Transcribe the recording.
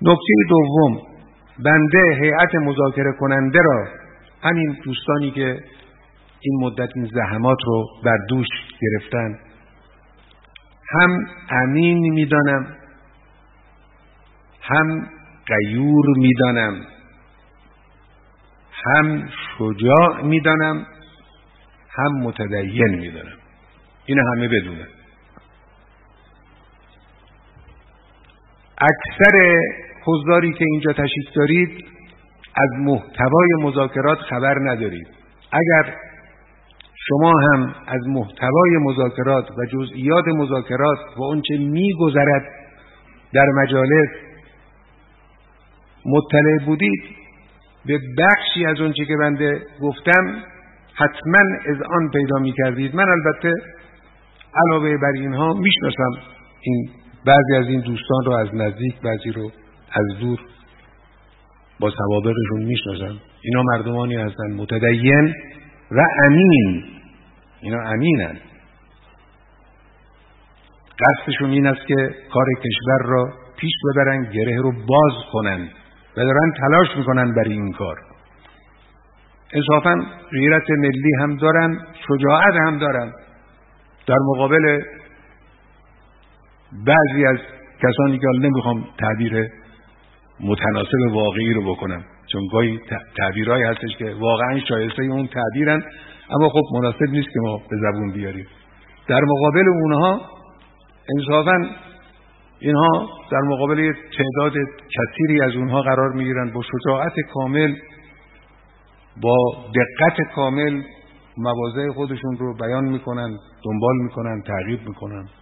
نکته دوم، بنده هیئت مذاکره کننده را، همین دوستانی که این مدت این زحمات رو بر دوش گرفتن، هم امین میدانم، هم غیور میدانم، هم شجاع میدانم، هم متدین میدانم. این همه بدونم. اکثر حضاری که اینجا تشریف دارید از محتوای مذاکرات خبر ندارید. اگر شما هم از محتوای مذاکرات و جزئیات مذاکرات و اونچه میگذرد در مجالس مطلع بودید، به بخشی از اونچه که بنده گفتم حتما اذعان پیدا می‌کردید. من البته علاوه بر اینها میشناسم این بعضی از این دوستان رو از نزدیک، بعضی رو از دور، با سوابقشون میشناسم. اینا مردمانی هستند متدین و امین. اینا امینن. قصدشون این است که کار کشور را پیش ببرن، گره رو باز کنن و دارن تلاش میکنن برای این کار. انصافاً غیرت ملی هم دارن، شجاعت هم دارن در مقابل بعضی از کسانی که نمیخوام تعبیر متناسب واقعی رو بکنم، چون گاهی تعبیرهایی هستش که واقعا شایسته اون تعبیرن اما خب مناسب نیست که ما به زبون بیاریم. در مقابل اونها انصافاً اینها در مقابل تعداد کثیری از اونها قرار میگیرن، با شجاعت کامل، با دقت کامل مواضع خودشون رو بیان میکنن، دنبال میکنن، تعقیب میکنن.